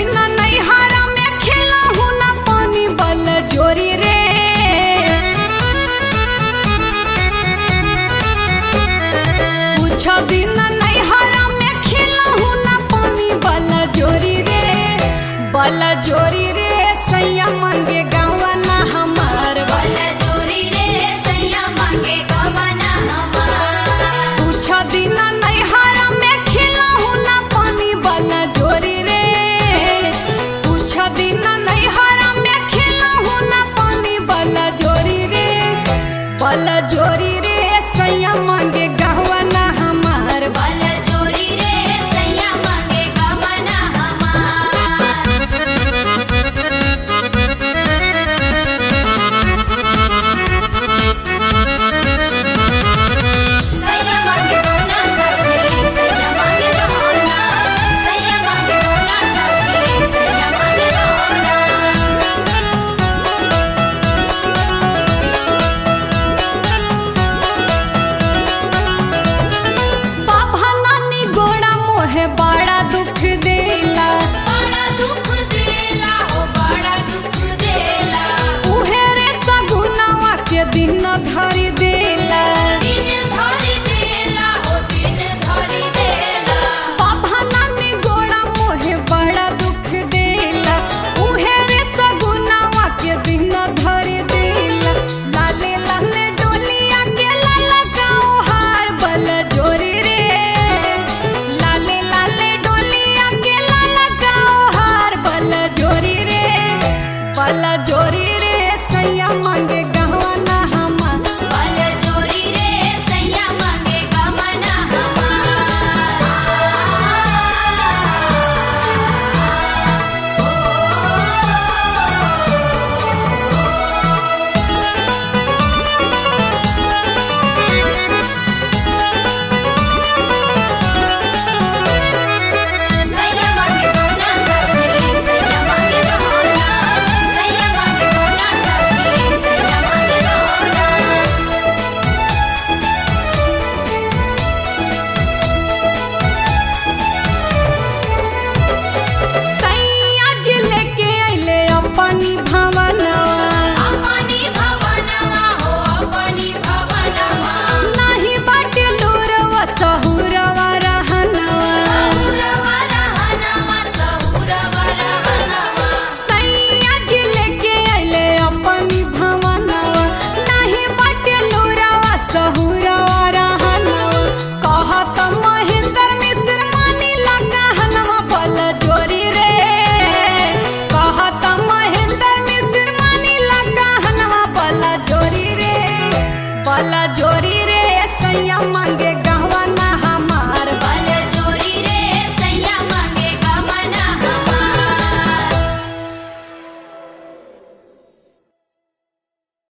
दिन नैहरा में खेलहु ना पानी बल जोरी रे। कुछ दिन नैहरा में खेलहु ना पानी बल जोरी रे। बल जोरी रे सैया मांगे गवना हमार। बल जोरी रे सैया मांगे गवना हमार। कुछ दिन नैहरा में खेलहु ना पानी बल जोरी रे। कुछ दिन नैहरा में खेलहु ना पानी बल जोरी रे। बल जोरी रे सैया मांगे गवना हमार। बल जोरी रे सैया मांगे गवना हमार। सैया मांगे गवना सखी सैया मांगे गवना। सैया मांगे गवना सखी सैया मांगे गवना। बाबा नानी गोड़ा मोहे बड़ा दुख देला। बड़ा दुख देला हो बड़ा दुख देला। उहे रे सगुनवा के दिन धरी देला। दिन धरी देला हो दिन धरी देला। बाबा नानी गोड़ा मोहे बड़ा दुख देला। उहे रे सगुनवा के दिन धरी देला। लाले लाले डोलिया के लाला गाँव हार बल जोरी रे। लाले लाले डोलिया के लाला गाँव हार बल जोरी रे। बल जोरी रे सैया मांगे गहना हमार। बल जोरी रे सैया मांगे गवना सैया मांगे गवना सखी सैया मांगे गवना। सैया मांगे गवना सखी सैया मांगे गवना। सैया जी लेके अइले अपनी भवनवा। अपनी भवनवा हो अपनी भवनवा। नाही बाटे लूरवा सहुरवा रहनवा। सहुरवा रहनवा सहुरवा रहनवा। सैया जी लेके अइले अपनी भवनवा। नाही बाटे लूरवा सहुरवा रहनवा। कहत महेंद्र मिश्र मानी लगा हनवा बल जोरी रे। कहत महेंद्र मिश्र मानी लगा हनवा बल जोरी रे। बल जोरी